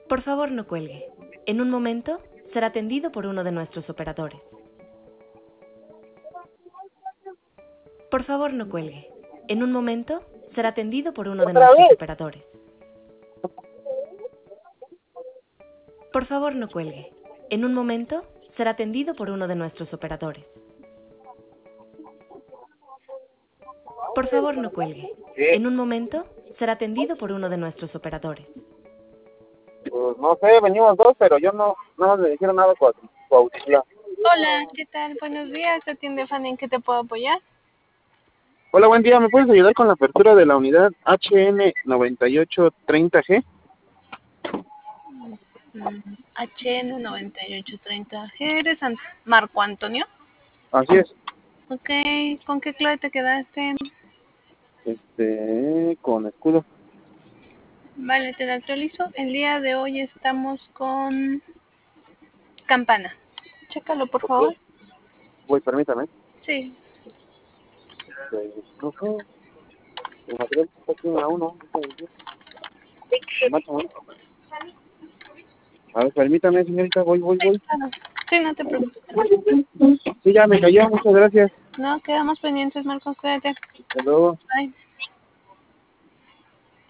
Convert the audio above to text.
Por favor, no cuelgue. En un momento será atendido por uno de nuestros operadores. Por favor, no cuelgue. En un momento será atendido por uno de ¿Otra nuestros vez? operadores. Por favor, no cuelgue. En un momento será atendido por uno de nuestros operadores. Por favor, no cuelgue. ¿Qué? En un momento será atendido por uno de nuestros operadores. Pues no sé, venimos dos, pero yo no me dijeron nada con Cuautla. Hola, ¿qué tal? Buenos días, atiende Fanny, ¿en qué te puedo apoyar? Hola, buen día, ¿me puedes ayudar con la apertura de la unidad HN9830G? HN9830G, ¿eres Marco Antonio? Así es. Ok, ¿con qué clave te quedaste? Con escudo. Vale, te la actualizo. El día de hoy estamos con Campana. Chécalo, por Ok. favor. Voy, permítame. Sí. Incluso el material está aquí en la 1. A ver, permítame, señorita, voy. Claro. Sí, no te preocupes. Sí, ya me cayó, muchas gracias. No, quedamos pendientes, Marco, cuídate. Hasta luego. Bye.